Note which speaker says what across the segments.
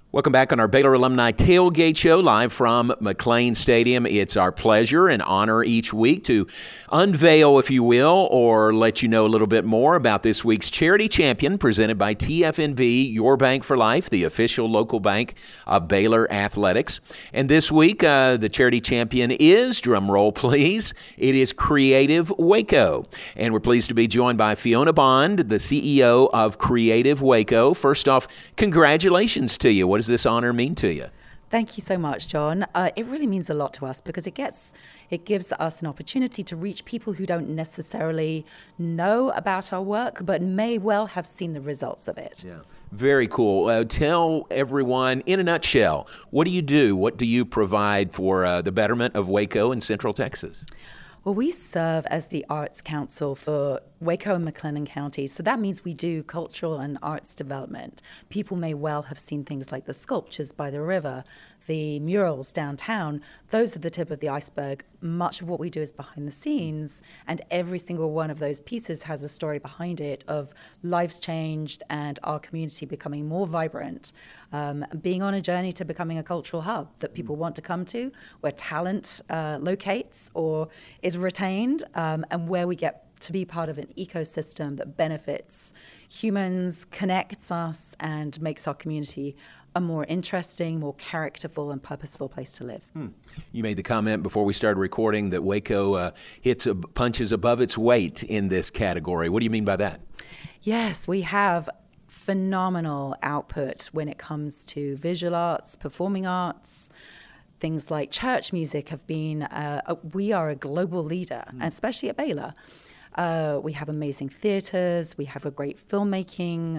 Speaker 1: Welcome back on our Baylor Alumni Tailgate Show, live from McLean Stadium. It's our pleasure and honor each week to unveil, if you will, or let you know a little bit more about this week's Charity Champion presented by TFNB, Your Bank for Life, the official local bank of Baylor Athletics. And this week, the Charity Champion is, drum roll please, it is Creative Waco. And we're pleased to be joined by Fiona Bond, the CEO of Creative Waco. First off, congratulations to you. What does this honor mean to you?
Speaker 2: Thank you so much, John. It really means a lot to us because it gives us an opportunity to reach people who don't necessarily know about our work, but may well have seen the results of it.
Speaker 1: Yeah. Very cool. Tell everyone, in a nutshell, what do you do? What do you provide for the betterment of Waco and Central Texas?
Speaker 2: Well, we serve as the Arts Council for Waco and McLennan counties. So that means we do cultural and arts development. People may well have seen things like the sculptures by the river, the murals downtown. Those are the tip of the iceberg. Much of what we do is behind the scenes, and every single one of those pieces has a story behind it of lives changed and our community becoming more vibrant, being on a journey to becoming a cultural hub that people want to come to, where talent locates or is retained, and where we get to be part of an ecosystem that benefits humans, connects us, and makes our community a more interesting, more characterful, and purposeful place to live.
Speaker 1: You made the comment before we started recording that Waco punches above its weight in this category. What do you mean by that?
Speaker 2: Yes, we have phenomenal output when it comes to visual arts, performing arts. Things like church music have been, we are a global leader, and especially at Baylor. We have amazing theaters, we have a great filmmaking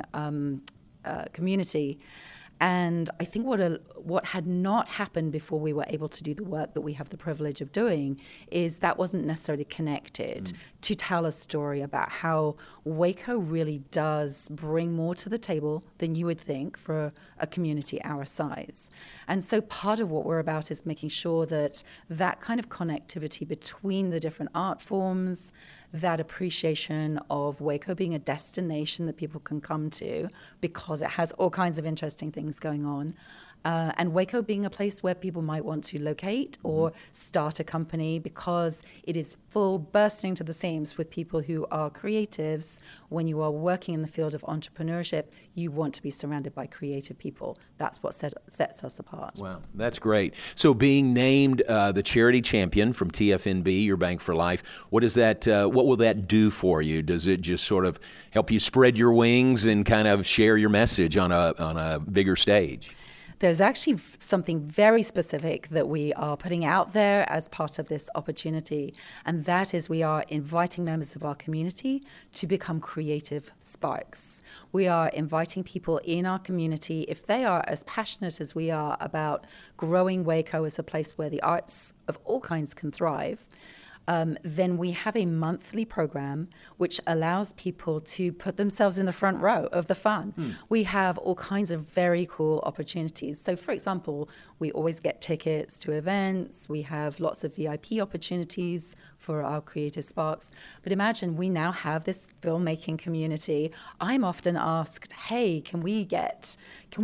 Speaker 2: community. And I think what had not happened before we were able to do the work that we have the privilege of doing is that wasn't necessarily connected to tell a story about how Waco really does bring more to the table than you would think for a community our size. And so part of what we're about is making sure that that kind of connectivity between the different art forms, that appreciation of Waco being a destination that people can come to because it has all kinds of interesting things going on. And Waco being a place where people might want to locate or start a company because it is full bursting to the seams with people who are creatives. When you are working in the field of entrepreneurship, you want to be surrounded by creative people. That's what sets us apart.
Speaker 1: Wow, that's great. So being named the Charity Champion from TFNB, Your Bank for Life, what will that do for you? Does it just sort of help you spread your wings and kind of share your message on a bigger stage?
Speaker 2: There's actually something very specific that we are putting out there as part of this opportunity, and that is we are inviting members of our community to become creative sparks. We are inviting people in our community, if they are as passionate as we are about growing Waco as a place where the arts of all kinds can thrive, then we have a monthly program which allows people to put themselves in the front row of the fun. We have all kinds of very cool opportunities. So, for example, we always get tickets to events. We have lots of VIP opportunities for our creative sparks. But imagine we now have this filmmaking community. I'm often asked, hey, can we get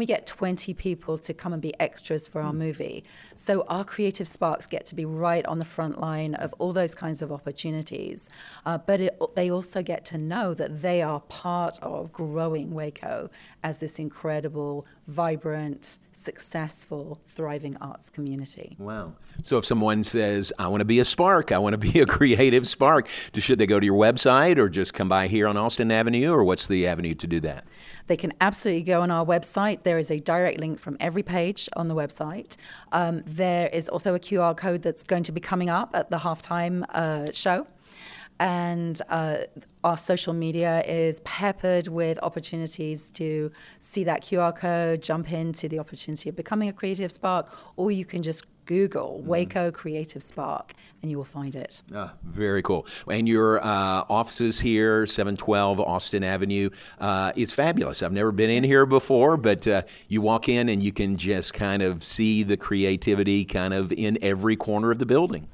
Speaker 2: 20 people to come and be extras for our movie? So our creative sparks get to be right on the front line of all those kinds of opportunities. But they also get to know that they are part of growing Waco as this incredible, vibrant, successful, thriving arts community.
Speaker 1: Wow. So if someone says, I want to be a spark, I want to be a creative spark, should they go to your website or just come by here on Austin Avenue, or what's the avenue to do that?
Speaker 2: They can absolutely go on our website. There is a direct link from every page on the website. There is also a QR code that's going to be coming up at the halftime show. And our social media is peppered with opportunities to see that QR code, jump into the opportunity of becoming a creative spark, or you can just Google Waco Creative Spark, and you will find it.
Speaker 1: Very cool. And your offices here, 712 Austin Avenue, it's fabulous. I've never been in here before, but you walk in and you can just kind of see the creativity kind of in every corner of the building.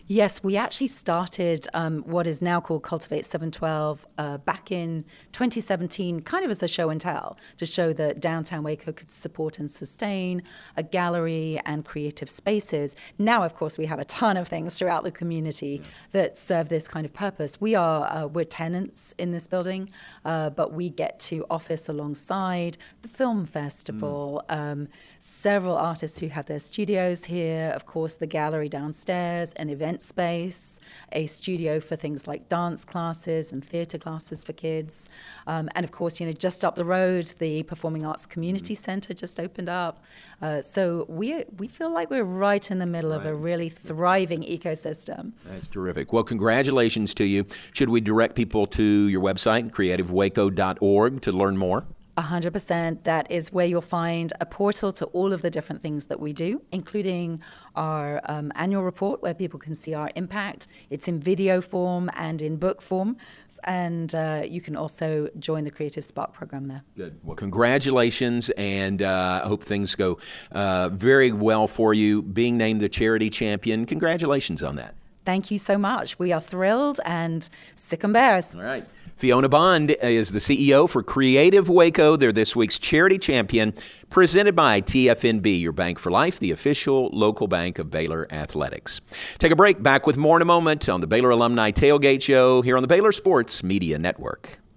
Speaker 2: Yes, we actually started what is now called Cultivate 712 back in 2017, kind of as a show and tell, to show that downtown Waco could support and sustain a gallery and creative spaces. Now, of course, we have a ton of things throughout the community that serve this kind of purpose. We're tenants in this building, but we get to office alongside the film festival, several artists who have their studios here, of course, the gallery downstairs, an event space, a studio for things like dance classes and theatre classes for kids. And of course, just up the road, the Performing Arts Community Centre just opened up. So we feel like we're right in the middle of a really thriving ecosystem.
Speaker 1: That's terrific. Well, congratulations to you. Should we direct people to your website, creativewaco.org, to learn more?
Speaker 2: 100%. That is where you'll find a portal to all of the different things that we do, including our annual report where people can see our impact. It's in video form and in book form. And you can also join the Creative Spark program there.
Speaker 1: Good. Well, congratulations, and I hope things go very well for you. Being named the charity champion, congratulations on that.
Speaker 2: Thank you so much. We are thrilled and sick and bears.
Speaker 1: All right. Fiona Bond is the CEO for Creative Waco. They're this week's charity champion, presented by TFNB, your bank for life, the official local bank of Baylor Athletics. Take a break. Back with more in a moment on the Baylor Alumni Tailgate Show here on the Baylor Sports Media Network.